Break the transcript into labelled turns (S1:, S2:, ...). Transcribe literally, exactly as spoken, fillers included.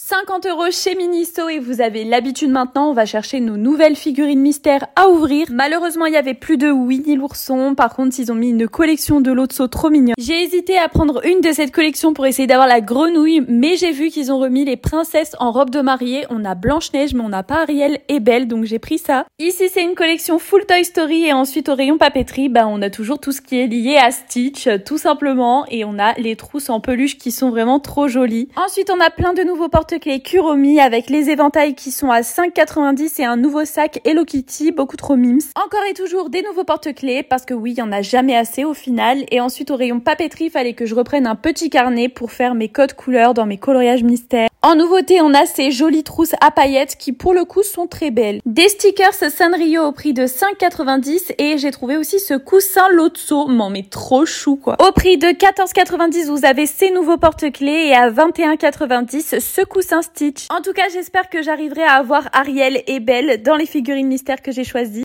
S1: cinquante euros chez Miniso et vous avez l'habitude maintenant, on va chercher nos nouvelles figurines mystères à ouvrir. Malheureusement, il y avait plus de Winnie l'ourson. Par contre, ils ont mis une collection de Lotso trop mignon. J'ai hésité à prendre une de cette collection pour essayer d'avoir la grenouille, mais j'ai vu qu'ils ont remis les princesses en robe de mariée. On a Blanche-Neige, mais on n'a pas Ariel et Belle, donc j'ai pris ça. Ici, c'est une collection full Toy Story et ensuite au rayon papeterie, bah, on a toujours tout ce qui est lié à Stitch, tout simplement, et on a les trousses en peluche qui sont vraiment trop jolies. Ensuite, on a plein de nouveaux porte-clés Kuromi avec les éventails qui sont à cinq quatre-vingt-dix et un nouveau sac Hello Kitty, beaucoup trop mimes. Encore et toujours des nouveaux porte-clés parce que oui, il y en a jamais assez au final. Et ensuite au rayon papeterie, il fallait que je reprenne un petit carnet pour faire mes codes couleurs dans mes coloriages mystères. En nouveauté, on a ces jolies trousses à paillettes qui pour le coup sont très belles. Des stickers Sanrio au prix de cinq quatre-vingt-dix et j'ai trouvé aussi ce coussin Lotso, non mais trop chou quoi. Au prix de quatorze quatre-vingt-dix, vous avez ces nouveaux porte-clés et à vingt et un quatre-vingt-dix ce coussin Stitch. En tout cas, j'espère que j'arriverai à avoir Ariel et Belle dans les figurines mystères que j'ai choisies.